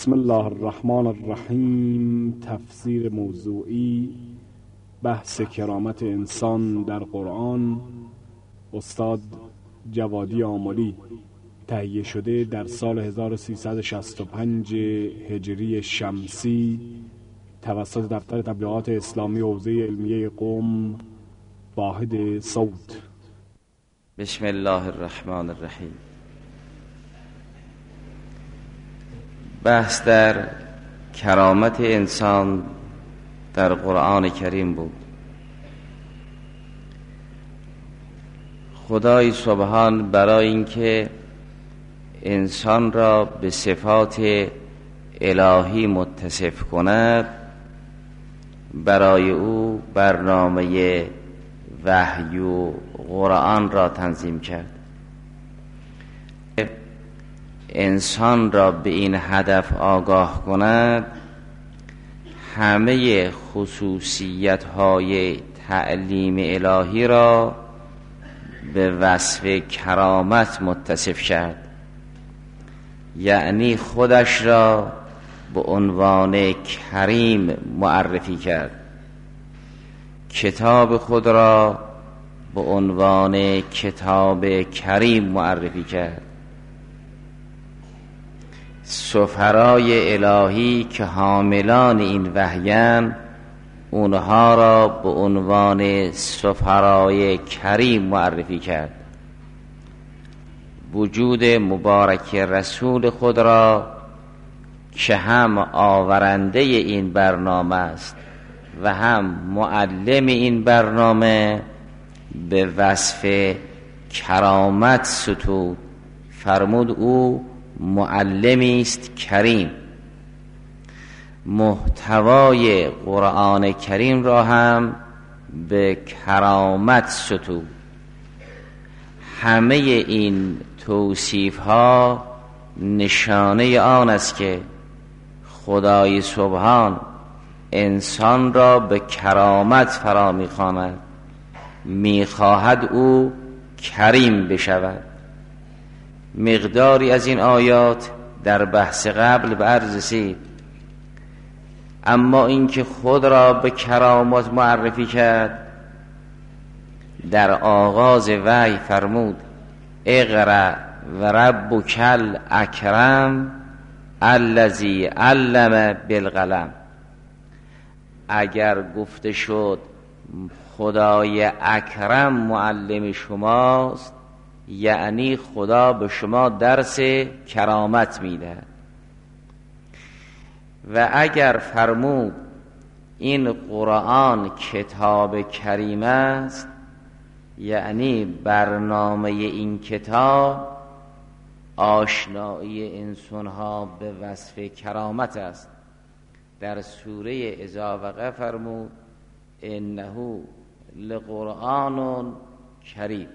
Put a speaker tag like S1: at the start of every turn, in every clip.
S1: بسم الله الرحمن الرحیم. تفسیر موضوعی بحث کرامت انسان در قرآن، استاد جوادی آملی. تهیه شده در سال 1365 هجری شمسی توسط دفتر تبلیغات اسلامی حوزه علمیه قم، واحد صوت.
S2: بسم الله الرحمن الرحیم. بحث در کرامت انسان در قرآن کریم بود. خدای سبحان برای اینکه انسان را به صفات الهی متصف کند، برای او برنامه وحی و قرآن را تنظیم کرد. انسان را به این هدف آگاه کند، همه خصوصیت‌های تعلیم الهی را به وصف کرامت متصف کرد، یعنی خودش را به عنوان کریم معرفی کرد، کتاب خود را به عنوان کتاب کریم معرفی کرد. سفرای الهی که حاملان این وحیان، اونها را به عنوان سفرای کریم معرفی کرد. وجود مبارک رسول خود را که هم آورنده این برنامه است و هم معلم این برنامه، به وصف کرامت ستود. فرمود او معلمی است کریم. محتوای قرآن کریم را هم به کرامت ستود. همه این توصیف ها نشانه آن است که خدای سبحان انسان را به کرامت فرا می‌خواند، می‌خواهد او کریم بشود. مقداری از این آیات در بحث قبل به عرض رسید. اما اینکه خود را به کرامت معرفی کرد، در آغاز وحی فرمود اقرأ و ربک الاکرم الذی علم بالقلم. اگر گفته شد خدای اکرم معلم شماست، یعنی خدا به شما درس کرامت میده. و اگر فرمود این قرآن کتاب کریم است، یعنی برنامه این کتاب آشنایی انسانها به وصف کرامت است. در سوره اذا وقع فرمود انه لقرآن کریم.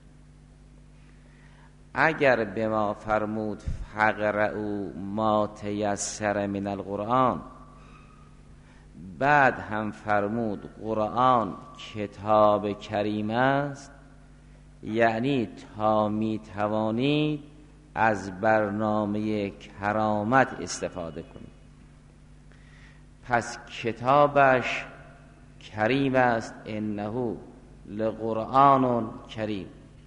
S2: اگر به ما فرمود فقرؤوا ما تیسر من القرآن، بعد هم فرمود قرآن کتاب کریم است، یعنی تا می توانید از برنامه کرامت استفاده کنید. پس کتابش کریم است، انه لقرآن کریم.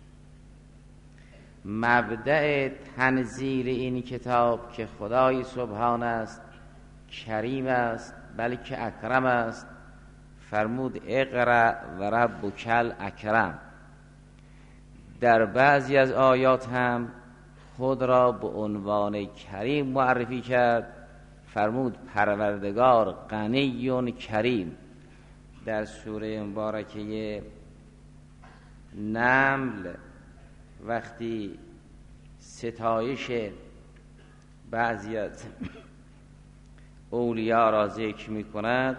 S2: مبدأ تنزیل این کتاب که خدای سبحان است، کریم است بلکه اکرم است. فرمود اقرأ و ربک الاکرم. در بعضی از آیات هم خود را به عنوان کریم معرفی کرد. فرمود پروردگار غنی کریم. در سوره مبارکه نمل وقتی ستایش بعضی از اولیاء را ذکر می کند،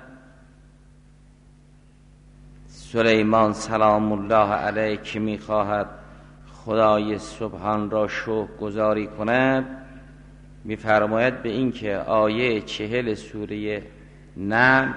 S2: سلیمان سلام الله علیه که می خواهد خدای سبحان را شکر گزاری کند، می فرماید به این که آیه 40 سوره نمل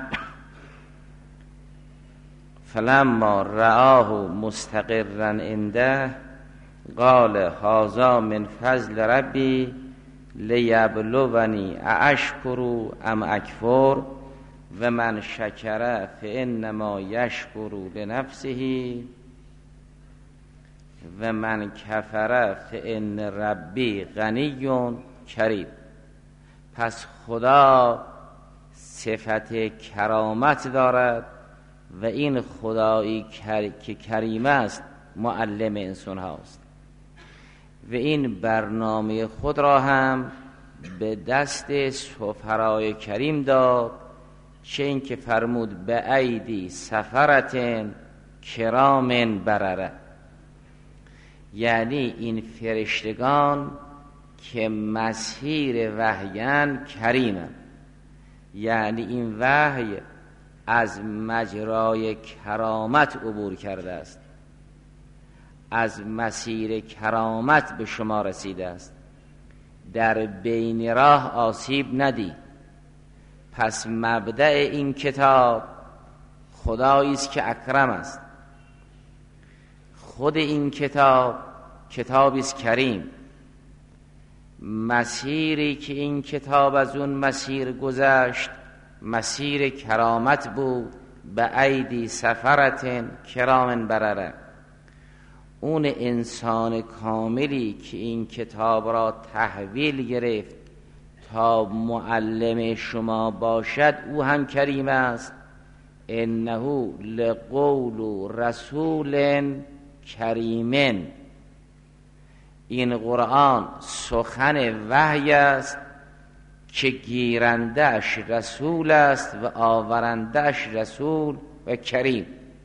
S2: فلما رآه مستقرا عنده قال هذا من فضل ربی لیبلونی ااشکر ام اکفر و من شکر فانما یشکر لنفسه و من کفر فان ربی غنی کریم. پس خدا صفت کرامت دارد و این خدایی که کریم است معلم انسان هاست و این برنامه خود را هم به دست سفرای کریم داد، چه این که فرمود به ایدی سفرتن کرام برره، یعنی این فرشتگان که مسیر وحیان کریمن، یعنی این وحی از مجرای کرامت عبور کرده است، از مسیر کرامت به شما رسیده است، در بین راه آسیب ندید. پس مبدأ این کتاب خدایی است که اکرم است، خود این کتاب کتابی است کریم، مسیری که این کتاب از اون مسیر گذشت مسیر کرامت بود، به ایدی سفرتن کرام برره. اون انسان کاملی که این کتاب را تحویل گرفت تا معلم شما باشد او هم کریم است. انه لقول رسول کریمن، این قرآن سخن وحی است که گیرندش رسول است و آورندش رسول و کریم.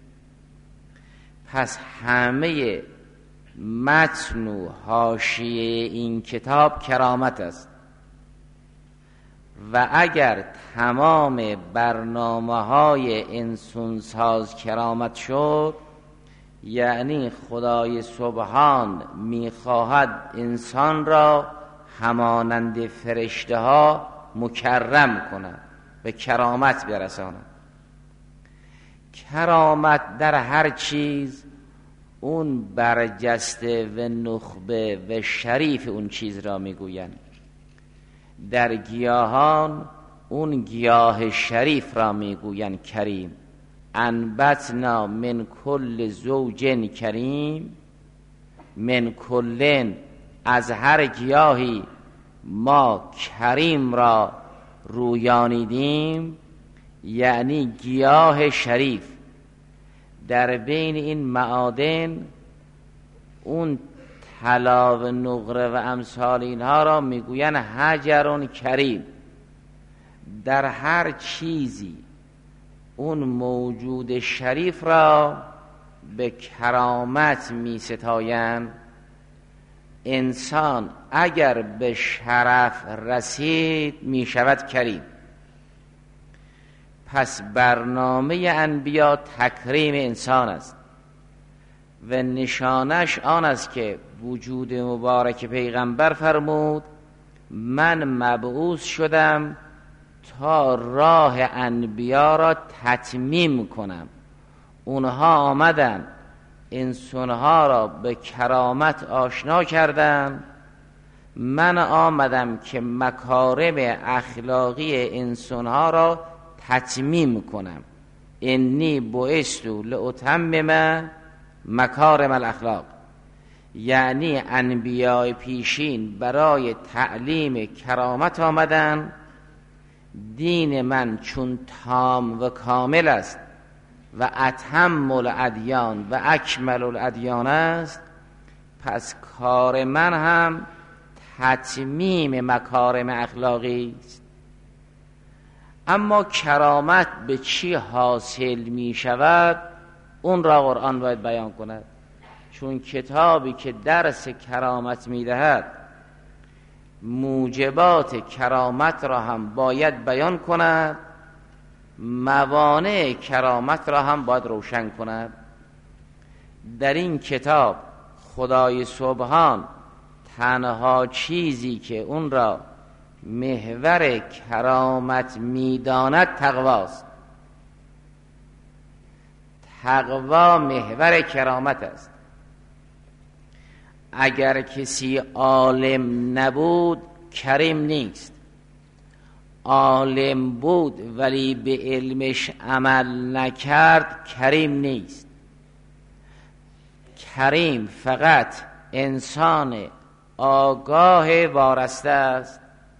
S2: پس همه متن و حاشیه این کتاب کرامت است و اگر تمام برنامه‌های انسانساز کرامت شد، یعنی خدای سبحان می‌خواهد انسان را همانند فرشته ها مکرم کند، به کرامت برساند. کرامت در هر چیز اون برجسته و نخبه و شریف اون چیز را میگویند. در گیاهان اون گیاه شریف را میگویند کریم. انبتنا من کل زوج کریم، من کلن، از هر گیاهی ما کریم را رویانیدیم، یعنی گیاه شریف. در بین این معادن اون طلا و نقره و امثال اینها را میگوین حجر کریم. در هر چیزی اون موجود شریف را به کرامت می ستاین. انسان اگر به شرف رسید می شود کریم. پس برنامه انبیا تکریم انسان است و نشانش آن است که وجود مبارک پیغمبر فرمود من مبعوث شدم تا راه انبیا را تتمیم کنم. اونها آمدن انسانها را به کرامت آشنا کردن، من آمدم که مکارم اخلاقی انسانها را تتمیم کنم. انی بعثت لاتمم مکارم الاخلاق، یعنی انبیاء پیشین برای تعلیم کرامت آمدن. دین من چون تام و کامل است و اتم الادیان و اکمل الادیان است، پس کار من هم تتمیم مکارم اخلاقی است. اما کرامت به چی حاصل می شود اون را قرآن باید بیان کند، چون کتابی که درس کرامت می دهد موجبات کرامت را هم باید بیان کند، موانع کرامت را هم باید روشن کند. در این کتاب خدای سبحان تنها چیزی که اون را محور کرامت میداند تقواست. تقوا محور کرامت است. اگر کسی عالم نبود کریم نیست. عالم بود ولی به علمش عمل نکرد کریم نیست. کریم فقط انسان آگاه وارسته است.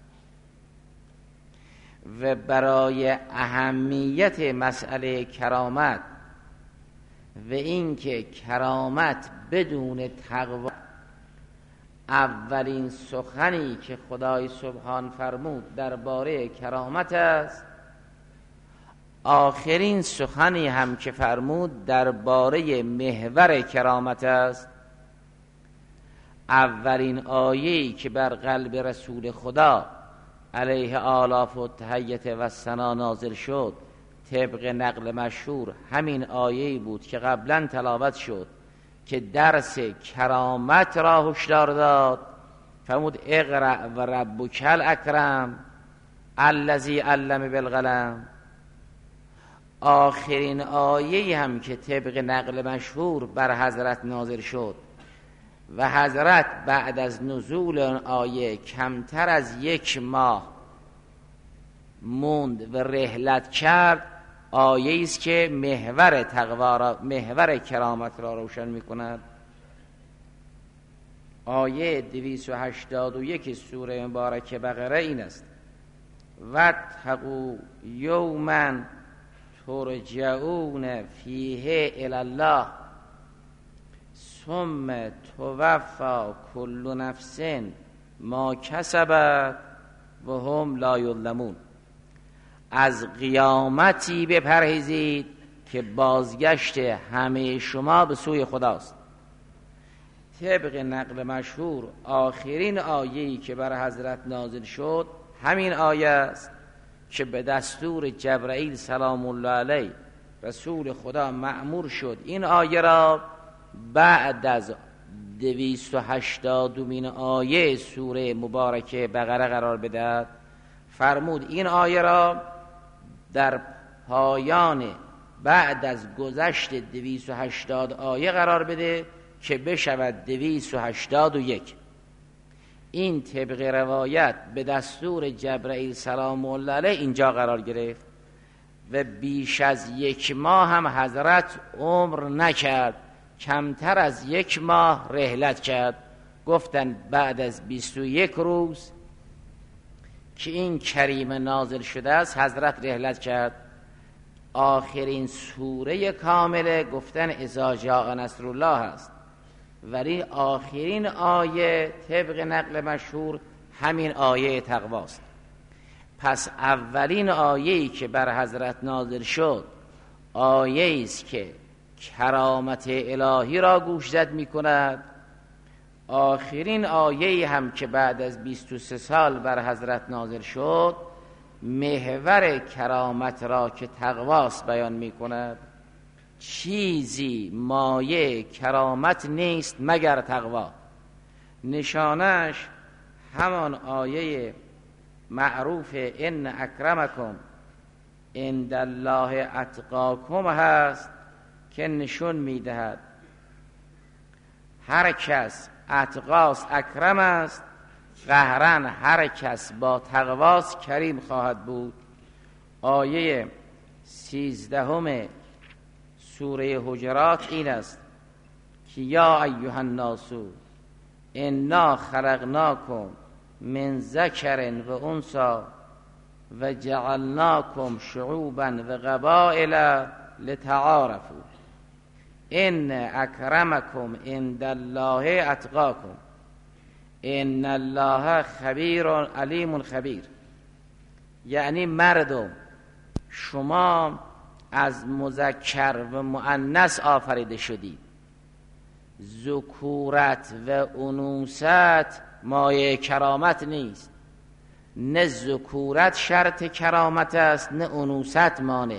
S2: و برای اهمیت مسئله کرامت و اینکه کرامت بدون تقوا، اولین سخنی که خدای سبحان فرمود درباره کرامت است، آخرین سخنی هم که فرمود درباره محور کرامت است. اولین آیه‌ای که بر قلب رسول خدا علیه آلاف و تحیت و ثنا نازل شد طبق نقل مشهور همین آیه‌ای بود که قبلا تلاوت شد که درس کرامت را هشدار داد. فرمود اقرأ و ربک الاکرم الذی علم بالقلم. آخرین آیه‌ای هم که طبق نقل مشهور بر حضرت نازل شد و حضرت بعد از نزول آن آیه کمتر از 1 ماه موند و رحلت کرد، آیه است که محور تقوا را، محور کرامت را روشن می‌کند. آیه 281 سوره مبارکه بقره این است: واتقوا یوما ترجعون فیه الی الله ثم توفی کل نفس ما کسبت و هم لا یظلمون. از قیامتی بپرهیزید که بازگشت همه شما به سوی خداست. طبق نقل مشهور آخرین آیه‌ای که بر حضرت نازل شد همین آیه است که به دستور جبرائیل سلام الله علیه رسول خدا مأمور شد این آیه را بعد از 280مین آیه سوره مبارکه بقره قرار بدهد. فرمود این آیه را در پایان بعد از گذشت 280 آیه قرار بده که بشود 281. این طبق روایت به دستور جبرائیل سلام الله علیه اینجا قرار گرفت و بیش از 1 ماه هم حضرت عمر نکرد، کمتر از 1 ماه رحلت کرد. گفتن بعد از 21 روز که این کریمه نازل شده است حضرت رحلت کرد. آخرین سوره کامله گفتن اذا جاء نصر الله است، ولی آخرین آیه طبق نقل مشهور همین آیه تقواست. پس اولین آیه‌ای که بر حضرت نازل شد آیه است که کرامت الهی را گوشزد می کند. آخرین آیه‌ای هم که بعد از 23 سال بر حضرت نازل شد محور کرامت را که تقواست بیان می کند. چیزی مایه کرامت نیست مگر تقوا. نشانش همان آیه معروف ان اکرمکم عند الله اتقاکم هست که نشون میدهد هر کس اتقاست اکرم است، قهرن هر کس با تقواست کریم خواهد بود. آیه 13 سوره حجرات این است که یا ایها الناس انا خلقناکم من ذکر و انثی و جعلناکم شعوبا و قبائل لتعارفوا ان اکرمکم عند الله اتقاکم ان الله خبیر علیم خبیر. یعنی مردم شما از مذکر و مؤنث آفریده شدید. ذکورت و انوثت مایه کرامت نیست. نه ذکورت شرط کرامت است نه انوثت مانع،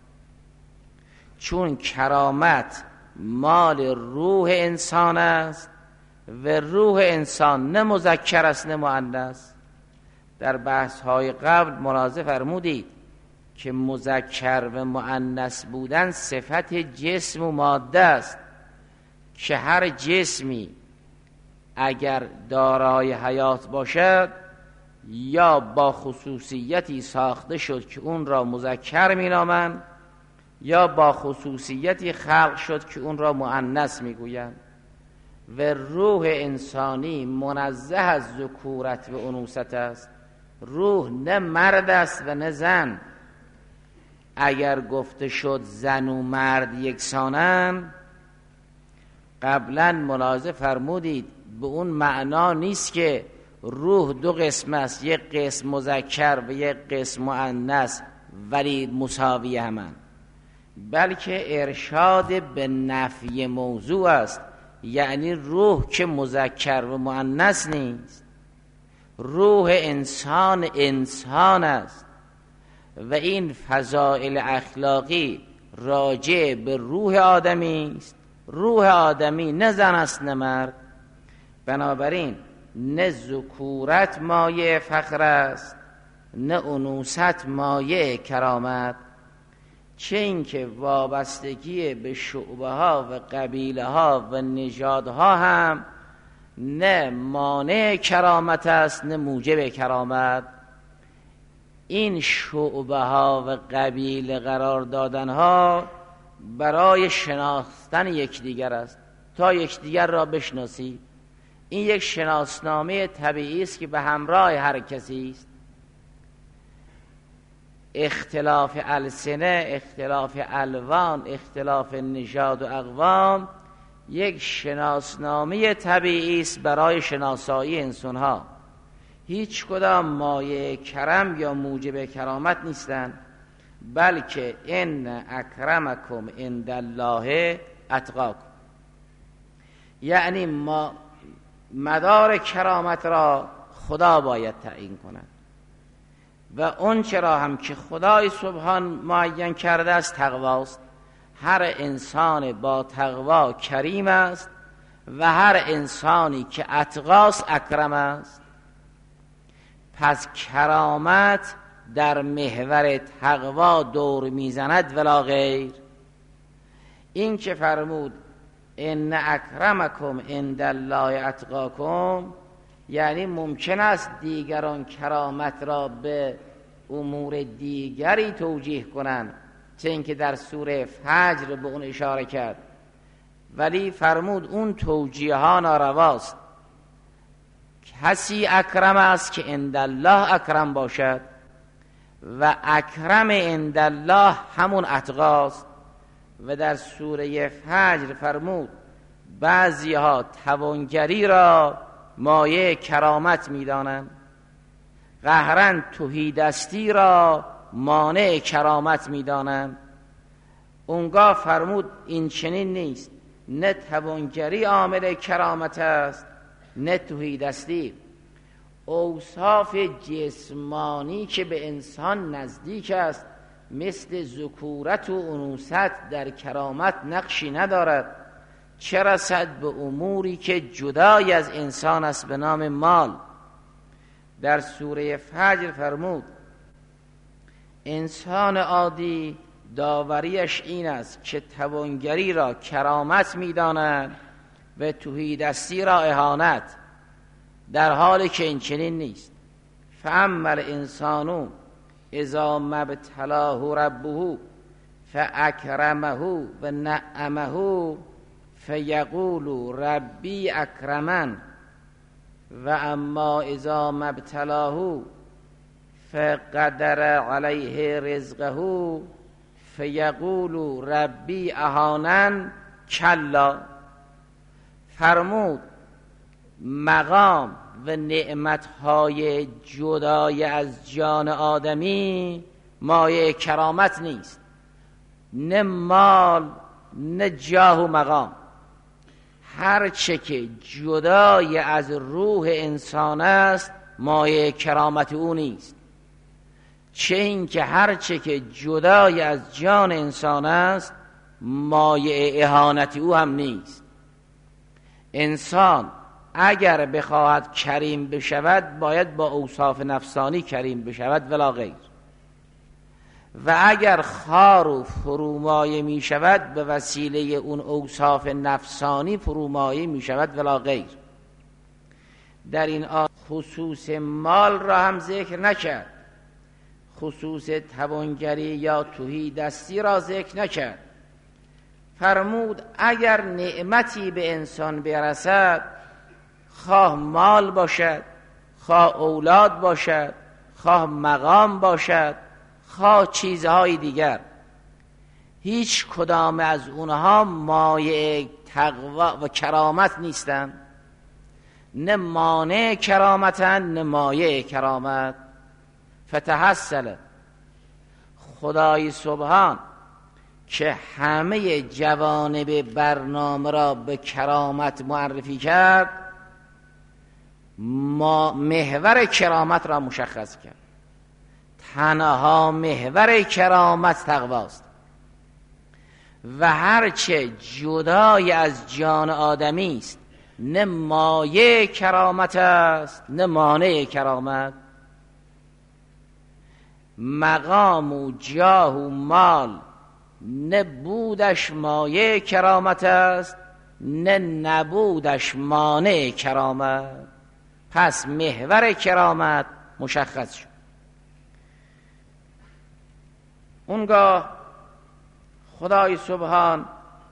S2: چون کرامت مال روح انسان است و روح انسان نه مذکر است نه مؤنث. در بحث های قبل ملاحظه فرمودید که مذکر و مؤنث بودن صفت جسم و ماده است که هر جسمی اگر دارای حیات باشد یا با خصوصیتی ساخته شد که اون را مذکر می‌نامند یا با خصوصیتی خلق شد که اون را مؤنث میگویند و روح انسانی منزه از ذکورت و انوثت است. روح نه مرد است و نه زن. اگر گفته شد زن و مرد یکسانند، قبلا ملاحظه فرمودید به اون معنا نیست که روح دو قسم است، یک قسم مذکر و یک قسم مؤنث ولی مساوی همند، بلکه ارشاد به نفی موضوع است. یعنی روح که مذکر و مؤنث نیست، روح انسان انسان است و این فضائل اخلاقی راجع به روح آدمی است. روح آدمی نه زن است نه مرد، بنابراین نه ذکورت مایه فخر است نه انوثت مایه کرامت، چه اینکه وابستگی به شعبه ها و قبیله ها و نژادها هم نه مانع کرامت است نه موجب کرامت. این شعبه ها و قبیله قرار دادن ها برای شناختن یکدیگر است، تا یکدیگر را بشناسید. این یک شناسنامه طبیعی است که به همراه هر کسی است. اختلاف السنه، اختلاف الوان، اختلاف نژاد و اقوام یک شناسنامه طبیعی است برای شناسایی انسان‌ها. هیچ کدام مایه کرم یا موجب کرامت نیستند، بلکه ان اکرمکم عند الله اتقاکم. یعنی مدار کرامت را خدا باید تعیین کند و اون چرا هم که خدای سبحان معین کرده است تقواست. هر انسان با تقوا کریم است و هر انسانی که اتقاست اکرم است. پس کرامت در محور تقوا دور میزند ولا غیر. این که فرمود ان اکرمکم عند الله اتقاکم، یعنی ممکن است دیگران کرامت را به امور دیگری توجیه کنند، چه اینکه در سوره فجر به اون اشاره کرد، ولی فرمود اون توجیه ها نارواست. کسی اکرم است که عند الله اکرم باشد و اکرم عند الله همون اتقاست. و در سوره فجر فرمود بعضی ها توانگری را مایه کرامت می‌دانند، قهرن تهیدستی را مانع کرامت می‌دانند. اونگاه فرمود این چنین نیست، نه توانگری عامل کرامت است نه تهیدستی. اوصاف جسمانی که به انسان نزدیک است مثل ذکورت و انوثت در کرامت نقشی ندارد، چه رسد به اموری که جدای از انسان است به نام مال. در سوره فجر فرمود انسان عادی داوریش این است که توانگری را کرامت می‌داند و تهیدستی را اهانت، در حالی که این چنین نیست. فاما الانسان اذا ما ابتلاه ربه فاکرمه و نعمه فیقول ربی اکرمن و اما اذا ما ابتلاه فقدر علیه رزقه فیقول ربی اهانن کلا. فرمود مقام و نعمتهای جدای از جان آدمی مایه کرامت نیست، نه مال نه جاه و مقام. هر چه که جدای از روح انسان است مایه کرامت او نیست، چه این که هر چه که جدای از جان انسان است مایه اهانت او هم نیست. انسان اگر بخواهد کریم بشود باید با اوصاف نفسانی کریم بشود ولا غیر، و اگر خار و فرومایه می شود به وسیله اون اوصاف نفسانی فرومایه می شود ولا غیر. در این خصوص مال را هم ذکر نکرد، خصوص توانگری یا تهی دستی را ذکر نکرد. فرمود اگر نعمتی به انسان برسد، خواه مال باشد، خواه اولاد باشد، خواه مقام باشد، خواه چیزهای دیگر، هیچ کدام از اونها مایه تقوا و کرامت نیستند، نه مانع کرامتن نه مایه کرامت. فتحصل، خدای سبحان که همه جوانب برنامه را به کرامت معرفی کرد، محور کرامت را مشخص کرد. تنها محور کرامت تقواست و هرچه جدای از جان آدمی است نه مایه کرامت است نه مانع کرامت. مقام و جاه و مال نه بودش مایه کرامت است نه نبودش مانع کرامت. پس محور کرامت مشخص شد. اونگاه خدای سبحان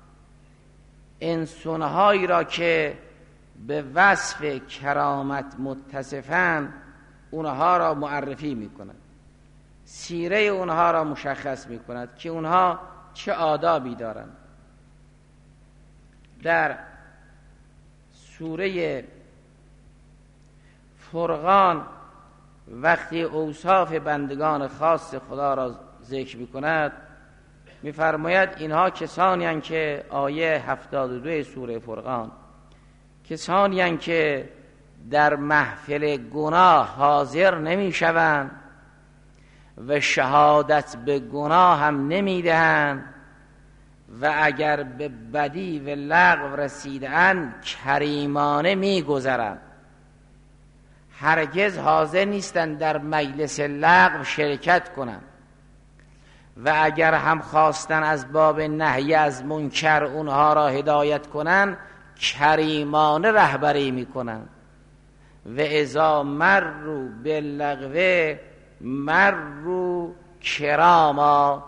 S2: انسانهایی را که به وصف کرامت متصفند اونها را معرفی میکند، سیره اونها را مشخص میکند که اونها چه آدابی دارند. در سوره فرقان وقتی اوصاف بندگان خاص خدا را ذکر میکند میفرماید اینها کسانی هستند که آیه 72 سوره فرقان، کسانی هستند که در محفل گناه حاضر نمیشوند و شهادت به گناه هم نمیدهند و اگر به بدی و لغو رسیدند کریمانه میگذرند. هرگز حاضر نیستند در مجلس لغو شرکت کنند و اگر هم خواستن از باب نهی از منکر اونها را هدایت کنند کریمانه رهبری میکنند. و اذا مروا باللغو مروا کراما.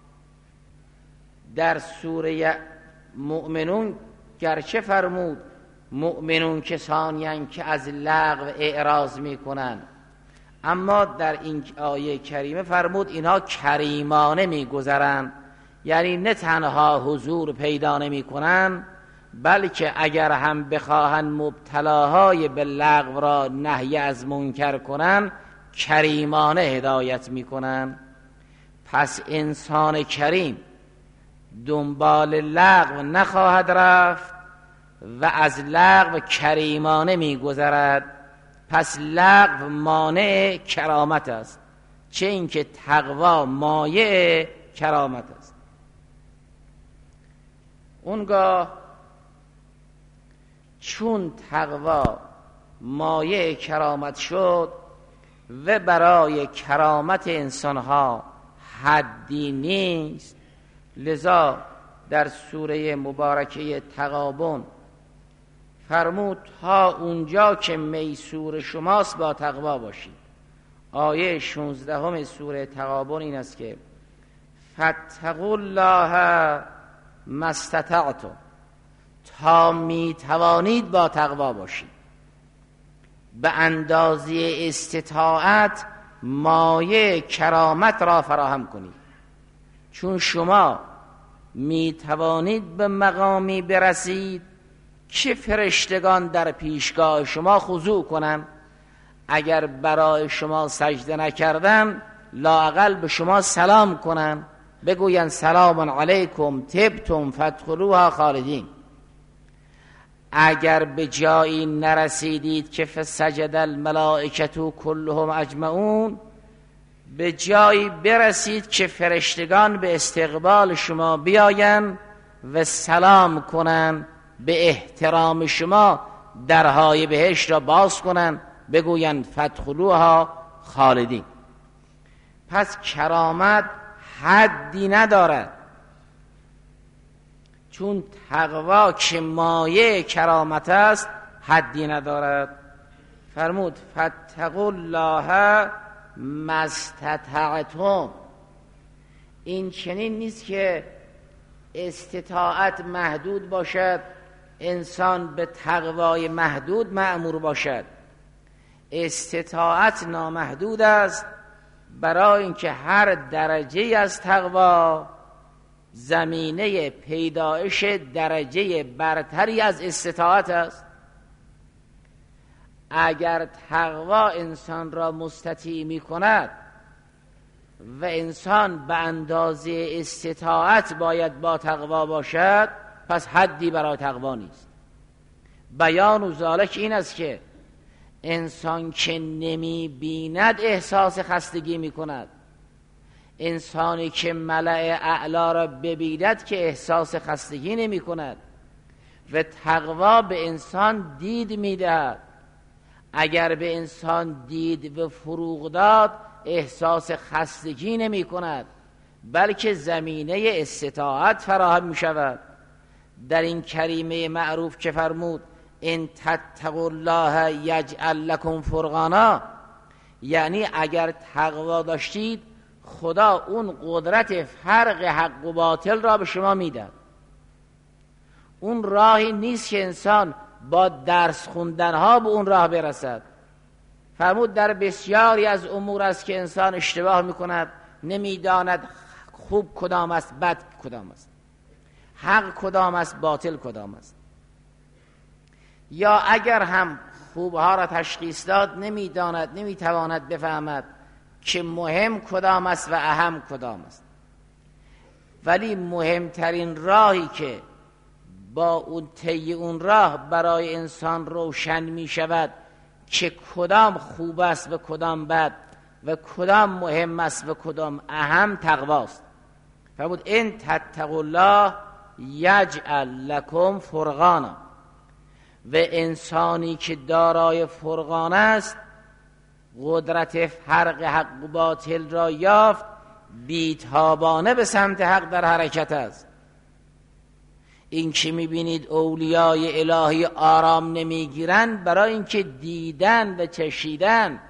S2: در سوره مؤمنون گرچه فرمود مؤمنون کسانی هستند که از لغو اعراض میکنند، اما در این آیه کریمه فرمود اینها کریمانه میگذرند، یعنی نه تنها حضور پیدا نمیکنند بلکه اگر هم بخواهند مبتلاهای به لغو را نهی از منکر کنند کریمانه هدایت میکنند. پس انسان کریم دنبال لغو نخواهد رفت و از لغو کریمانه میگذرد. پس لغو مانع کرامت است، چه اینکه تقوا مایع کرامت است. اونگاه چون تقوا مایع کرامت شد و برای کرامت انسانها حدی نیست، لذا در سوره مبارکه تغابن فرمود تا اونجا که میسور شماست با تقوا باشید. آیه 16 سوره تغابن این است که فاتقوا الله ما استطعتم، تا می توانید با تقوا باشید، به اندازه استطاعت مایه کرامت را فراهم کنید. چون شما می توانید به مقامی برسید که فرشتگان در پیشگاه شما خضوع کنند، اگر برای شما سجده نکردن لااقل به شما سلام کنند، بگویند سلام علیکم طبتم فادخلوها خالدین. اگر به جایی نرسیدید که فسجد الملائکه کلهم اجمعون، به جایی برسید که فرشتگان به استقبال شما بیایند و سلام کنند، به احترام شما درهای بهشت را باز کنند، بگویند فادخلوها خالدین. پس کرامت حدی ندارد، چون تقوا که مایه کرامت است حدی ندارد. فرمود فاتقوا الله ما استطعتم. این چنین نیست که استطاعت محدود باشد، انسان به تقوای محدود مأمور باشد. استطاعت نامحدود است، برای اینکه هر درجه از تقوا زمینه پیدایش درجه برتری از استطاعت است. اگر تقوا انسان را مستطیع می کند و انسان به اندازه استطاعت باید با تقوا باشد، پس حدی برای تقوا نیست. بیان و ذالک این است که انسان که نمی بیند احساس خستگی می کند، انسانی که ملأ اعلی را ببیند که احساس خستگی نمی کند. و تقوا به انسان دید می دهد. اگر به انسان دید و فروغ داد احساس خستگی نمی کند، بلکه زمینه استطاعت فراهم می شود. در این کریمه معروف که فرمود ان تتقوا الله یجعل لکم فرقانا، یعنی اگر تقوا داشتید خدا اون قدرت فرق حق و باطل را به شما میداد. اون راهی نیست که انسان با درس خوندنها به اون راه برسد. فرمود در بسیاری از امور است که انسان اشتباه میکند، نمیداند خوب کدام است، بد کدام است، حق کدام است، باطل کدام است. یا اگر هم خوبها را تشخیص داد نمیداند، نمیتواند بفهمد که مهم کدام است و اهم کدام است. ولی مهمترین راهی که با اون طی اون راه برای انسان روشن می شود که کدام خوب است و کدام بد و کدام مهم است و کدام اهم، تقواست. فرمود ان تتقوا الله یجعل لکم فرقانا. و انسانی که دارای فرقان است، قدرت فرق حق و باطل را یافت، بیتابانه به سمت حق در حرکت است. این که میبینید اولیای الهی آرام نمیگیرند برای اینکه دیدن و چشیدن.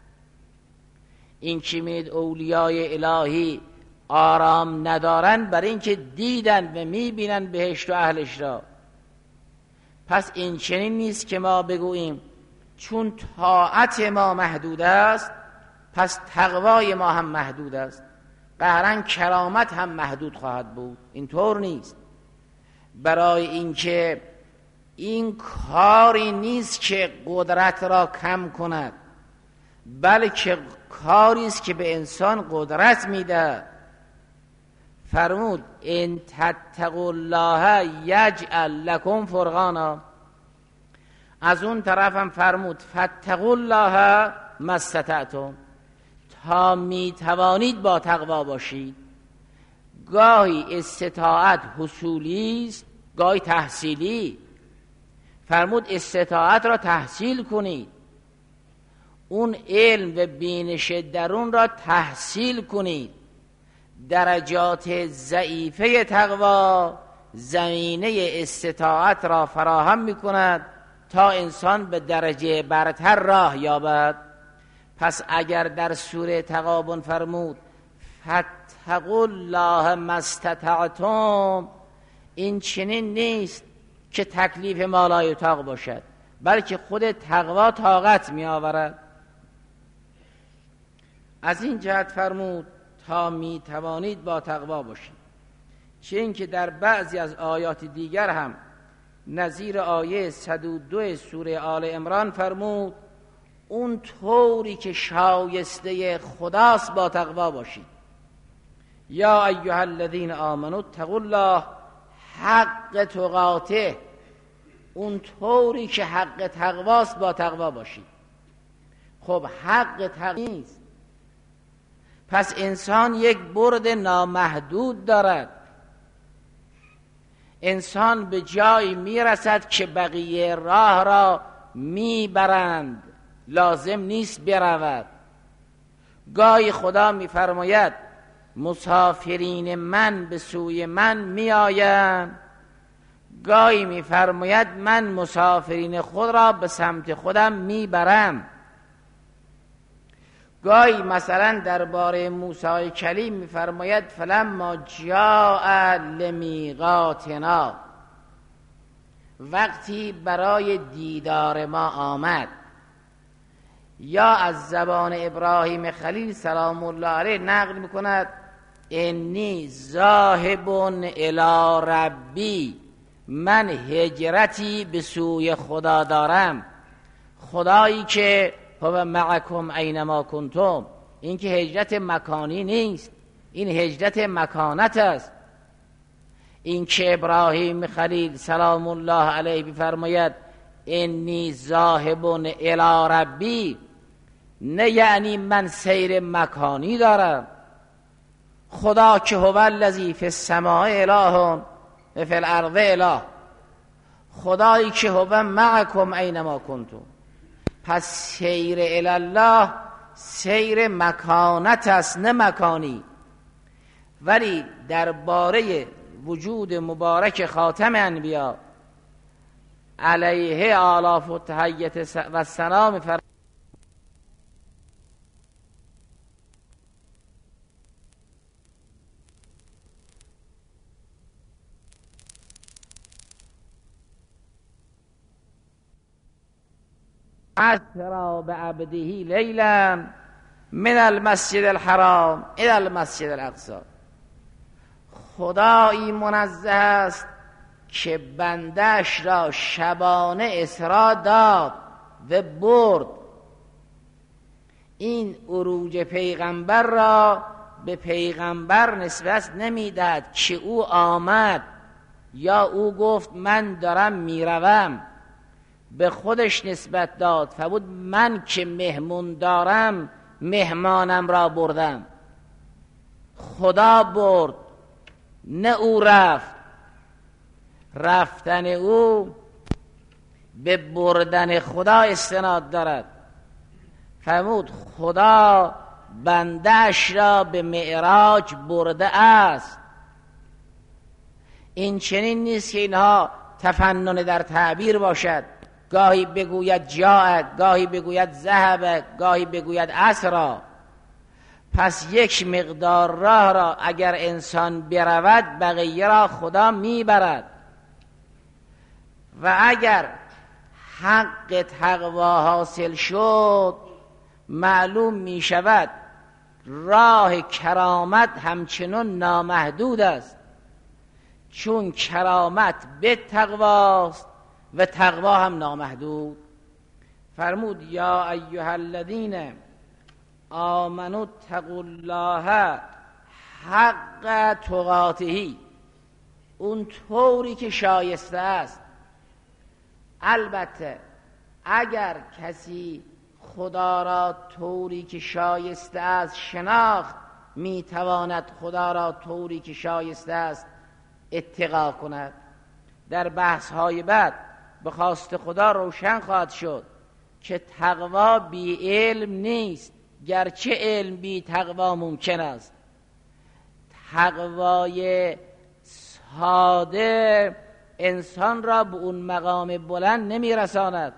S2: این که میبینید اولیای الهی آرام ندارند برای اینکه دیدن و میبینن بهشت و اهلش را. پس این چنین نیست که ما بگوییم چون طاعت ما محدود است پس تقوای ما هم محدود است، قهرن کرامت هم محدود خواهد بود. اینطور نیست. برای اینکه این کاری نیست که قدرت را کم کند، بلکه کاری است که به انسان قدرت میده. فرمود ان تتقوا الله یجعل لکم فرقانا. از اون طرف هم فرمود فاتقوا الله ما استطعتم، تا می توانید با تقوا باشید. گاهی استطاعت حصولی است، گاهی تحصیلی. فرمود استطاعت را تحصیل کنید، اون علم و بینش درون را تحصیل کنید. درجات ضعیفه تقوا زمینه استطاعت را فراهم می کند تا انسان به درجه برتر راه یابد. پس اگر در سوره تغابن فرمود فاتقوا الله ما استطعتم، این چنین نیست که تکلیف ما لا یطاق باشد، بلکه خود تقوا طاقت می آورد. از این جهت فرمود تا می توانید با تقوا باشید. چه اینکه در بعضی از آیات دیگر هم نظیر آیه 102 سوره آل عمران فرمود اون طوری که شایسته خداست با تقوا باشید. یا ایها الذین آمنوا اتقوا الله حق تقاته، اون طوری که حق تقواست با تقوا باشید. خب حق تقوا نیست، پس انسان یک برد نامحدود دارد. انسان به جایی میرسد که بقیه راه را میبرند، لازم نیست برود. گاهی خدا میفرماید مسافرین من به سوی من میآیند، گاهی میفرماید من مسافرین خود را به سمت خودم میبرم. گاهی مثلا درباره موسی کلیم میفرماید فلما جاء لمیقاتنا، وقتی برای دیدار ما آمد. یا از زبان ابراهیم خلیل سلام الله علیه نقل میکند انی ذاهب الی ربی، من هجرتی به سوی خدا دارم. خدایی که هو معکم اینما کنتم، این که هجرت مکانی نیست، این هجرت مکانت است. این که ابراهیم خلیل سلام الله علیه بفرماید انی ذاهب الی ربی، نه یعنی من سیر مکانی دارم. خدا که هو الذی فی السماء اله و فی الارض اله، خدایی که هو معکم اینما کنتم. پس سیر الی الله سیر مکانت است نه مکانی. ولی درباره وجود مبارک خاتم انبیا علیه آلاف و تحیت و سلام اسرا بعبده لیلا من المسجد الحرام الی المسجد الاقصی. خدایی منزه است که بندش را شبانه اسرا داد و برد. این عروج پیغمبر را به پیغمبر نسبت نمیداد که او آمد یا او گفت من دارم میروم، به خودش نسبت داد. فرمود من که مهمون دارم مهمانم را بردم. خدا برد نه او رفت. رفتن او به بردن خدا استناد دارد. فرمود خدا بنده‌اش را به معراج برده است. این چنین نیست که اینها تفنن در تعبیر باشد، گاهی بگوید جاء، گاهی بگوید ذهب، گاهی بگوید اسرا. پس یک مقدار راه را اگر انسان برود بقیه را خدا میبرد. و اگر حق تقوا حاصل شد معلوم می شود راه کرامت همچنان نامحدود است، چون کرامت به تقواست و تقوا هم نامحدود. فرمود یا ایها الذین آمنوا اتقوا الله حق تقاته، اون طوری که شایسته است. البته اگر کسی خدا را طوری که شایسته است شناخت، میتواند خدا را طوری که شایسته است اتقا کند. در بحث های بعد به خواست خدا روشن خواهد شد که تقوا بی علم نیست، گرچه علم بی تقوا ممکن است. تقوای ساده انسان را به اون مقام بلند نمی رساند.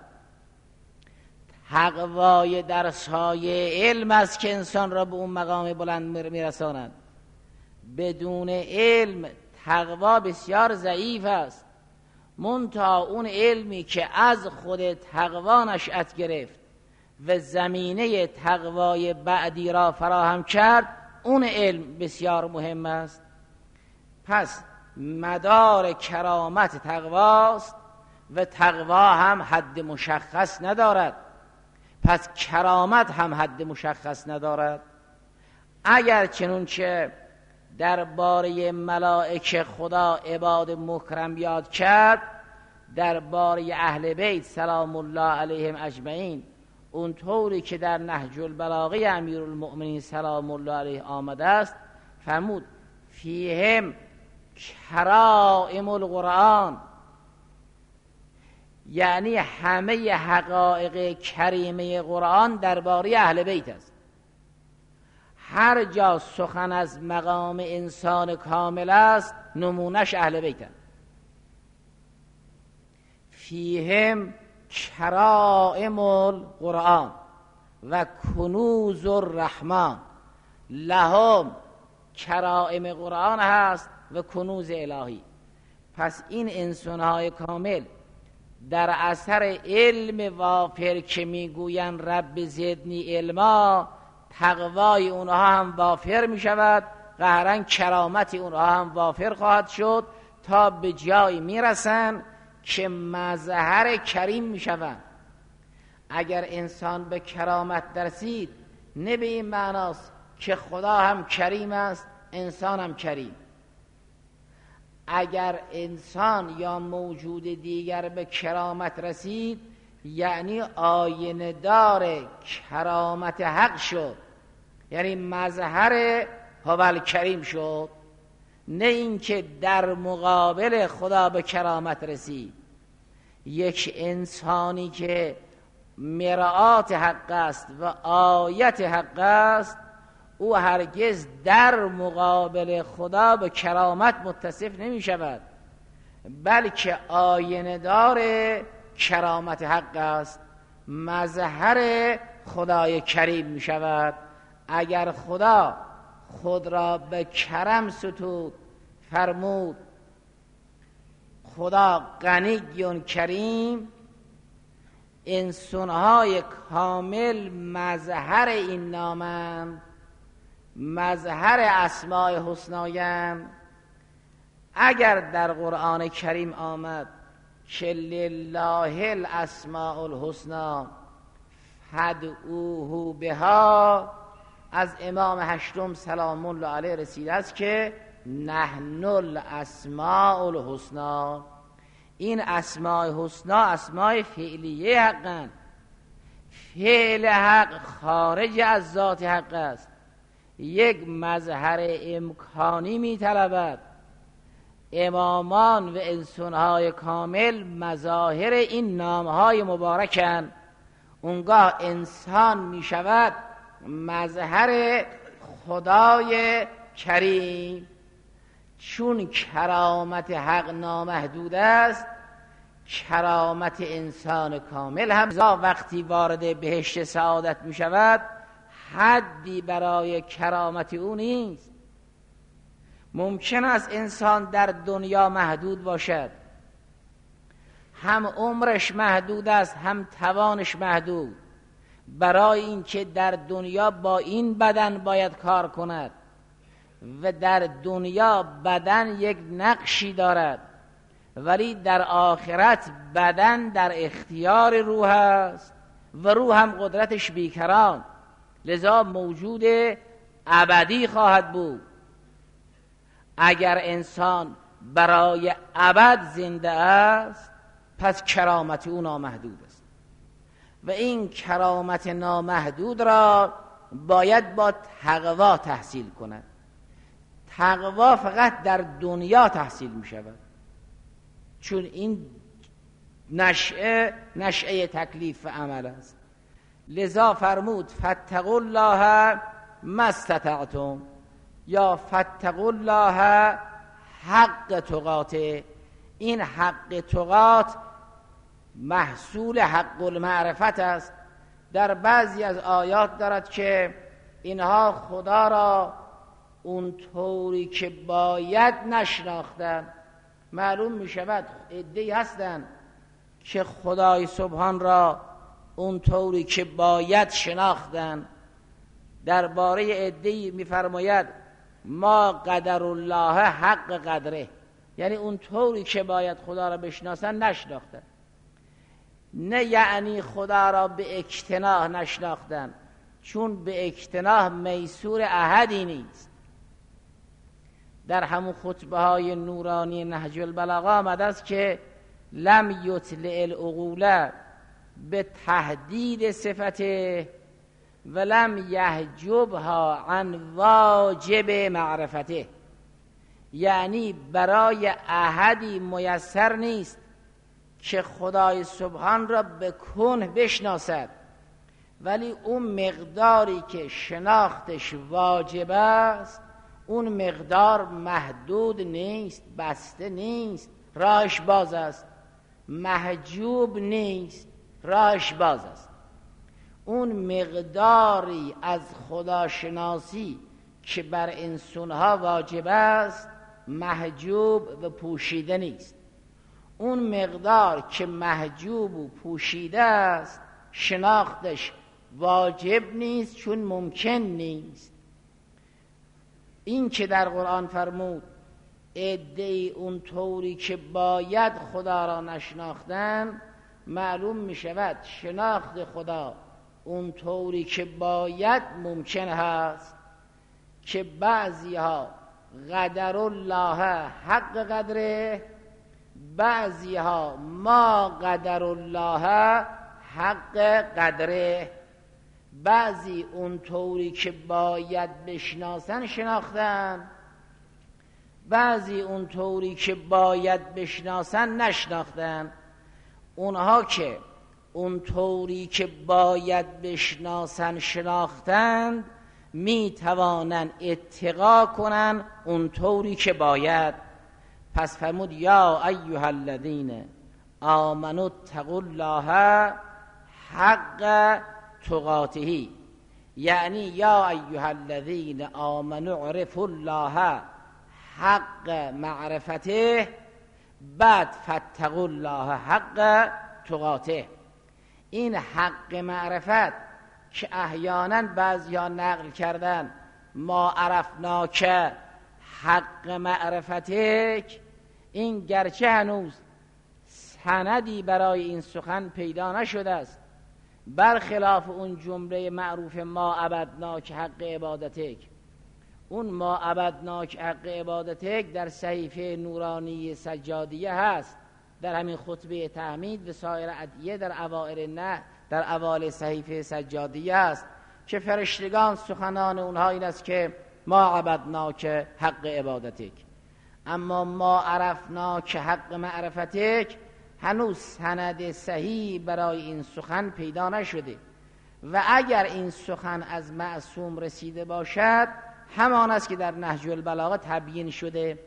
S2: تقوای در سایه علم است که انسان را به اون مقام بلند می رساند. بدون علم تقوا بسیار ضعیف است. منتها اون علمی که از خود تقوا نشأت گرفت و زمینه تقوای بعدی را فراهم کرد، اون علم بسیار مهم است. پس مدار کرامت تقواست و تقوا هم حد مشخص ندارد، پس کرامت هم حد مشخص ندارد. اگر چنونچه درباره ملائکه خدا عباد مکرم یاد کرد، درباره اهل بیت سلام الله علیهم اجمعین اون طوری که در نهج البلاغه امیرالمؤمنین سلام الله علیه آمده است، فرمود فیهم کرائم القرآن، یعنی همه حقایق کریمه قرآن درباره اهل بیت است. هر جا سخن از مقام انسان کامل است نمونش اهل بیت است.
S3: فیهم کرائم القرآن و کنوز الرحمن. لهم کرائم قرآن هست و کنوز الهی. پس این انسان‌های کامل در اثر علم وافر که میگویند رب زدنی علما، تقوای اونها هم وافر می شود، قهرن کرامت اونها هم وافر خواهد شد تا به جایی می رسن که مظهر کریم می شوند. اگر انسان به کرامت درسید، نه به این معناست که خدا هم کریم است انسان هم کریم. اگر انسان یا موجود دیگر به کرامت رسید، یعنی آینه دار کرامت حق شد، یعنی مظهر هو کریم شد، نه اینکه در مقابل خدا به کرامت رسید. یک انسانی که مرآت حق است و آیت حق است، او هرگز در مقابل خدا به کرامت متصف نمی شود، بلکه آینه دار کرامت حق است، مظهر خدای کریم می شود. اگر خدا خود را به کرم ستود، فرمود خدا غنی کریم، انسان‌های کامل مظهر این نامند، مظهر اسماء حسنایند. اگر در قرآن کریم آمد که لله الاسماء الحسنی فادعوه بها، از امام هشتم سلام الله علیه رسیده است که نحن الاسماء الحسنی. این اسماء حسنا اسماء فعلیه حقن. فعل حق خارج از ذات حق است، یک مظهر امکانی می طلبد. امامان و انسانهای کامل مظاهر این نامهای مبارکن. اونگاه انسان می شود مظهر خدای کریم. چون کرامت حق نامحدود است، کرامت انسان کامل هم وقتی وارد بهشت سعادت می شود، حدی برای کرامت او نیست. ممکن است انسان در دنیا محدود باشد، هم عمرش محدود است هم توانش محدود، برای اینکه در دنیا با این بدن باید کار کند و در دنیا بدن یک نقشی دارد، ولی در آخرت بدن در اختیار روح است و روح هم قدرتش بیکران، لذا موجود ابدی خواهد بود. اگر انسان برای ابد زنده است، پس کرامت او نامحدود است و این کرامت نامحدود را باید با تقوا تحصیل کند. تقوا فقط در دنیا تحصیل می شود، چون این نشأه تکلیف و عمل است. لذا فرمود فاتقوا الله ما استطعتم، یا فاتقوا الله حق تقاته. این حق تقات محصول حق المعرفت است. در بعضی از آیات دارد که اینها خدا را اون طوری که باید نشناختن. معلوم می شود عده‌ای هستند که خدای سبحان را اون طوری که باید شناختن. درباره عده‌ای می فرماید ما قدر الله حق قدره، یعنی اون طوری که باید خدا را بشناسن نشناختن. نه یعنی خدا را به اکتناح نشناختن، چون به اکتناح میسور احدی نیست. در همون خطبه های نورانی نهج البلاغه آمده است که لم یطلع العقول به تحدید صفته ولم یحجبها عن واجب معرفته. یعنی برای احدی میسر نیست که خدای سبحان را به کنه بشناسد، ولی اون مقداری که شناختش واجب است اون مقدار محدود نیست، بسته نیست، راهش باز است. محجوب نیست، راهش باز است. اون مقداری از خداشناسی که بر انسانها واجب است محجوب و پوشیده نیست. اون مقدار که محجوب و پوشیده است شناختش واجب نیست، چون ممکن نیست. این که در قرآن فرمود عده‌ای اون طوری که باید خدا را نشناختن، معلوم می شود شناخت خدا اون طوری که باید ممکن هست که بعضی ها قدر الله حق قدره، بعضی ها ما قدر الله حق قدره. بعضی اون طوری که باید بشناسن شناختن، بعضی اون طوری که باید بشناسن نشناختن. اونها که اون طوری که باید بشناسن شناختند می توانن اتقا کنن اون طوری که باید. پس فرمود یا ایها الذین آمنوا اتقوا الله حق تقاته، یعنی یا ایها الذین آمنوا اعرفوا الله حق معرفته، بعد فاتقوا الله حق تقاته. این حق معرفت که احیانا بعضی‌ها نقل کردن ما عرفناک حق معرفتک، این گرچه هنوز سندی برای این سخن پیدا نشده است، برخلاف اون جمله معروف ما عبدناک حق عبادتک. اون ما عبدناک حق عبادتک در صحیفه نورانی سجادیه هست، در همین خطبه تحمید و سایر ادعیه در اوائل صحیفه سجادیه است که فرشتگان سخنان اونها این است که ما عبدناک حق عبادتک. اما ما عرفناک حق معرفتک هنوز سند صحیح برای این سخن پیدا نشده، و اگر این سخن از معصوم رسیده باشد همان است که در نهج البلاغه تبیین شده،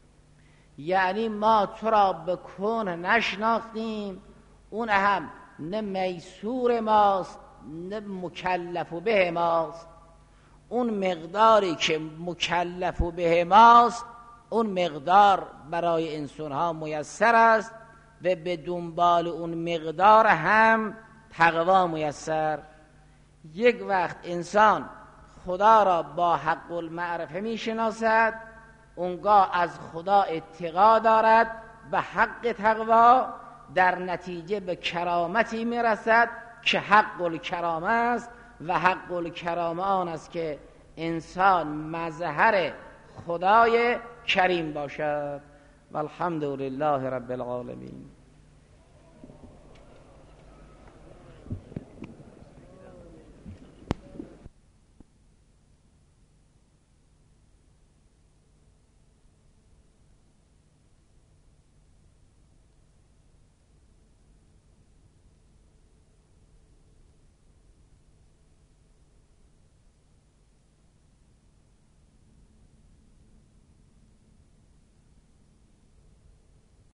S3: یعنی ما تو را به کون نشناختیم، اون هم نه میسور ماست نه مکلف به ماست. اون مقداری که مکلف به ماست اون مقدار برای انسان ها میسر است و به دنبال اون مقدار هم تقوا میسر. یک وقت انسان خدا را با حق المعرفه می شناسد، اونگاه از خدا اتقا دارد به حق تقوا، در نتیجه به کرامتی می رسد که حق الکرامه است، و حق الکرامه آن است که انسان مظهر خدای کریم باشد. والحمد لله رب العالمین.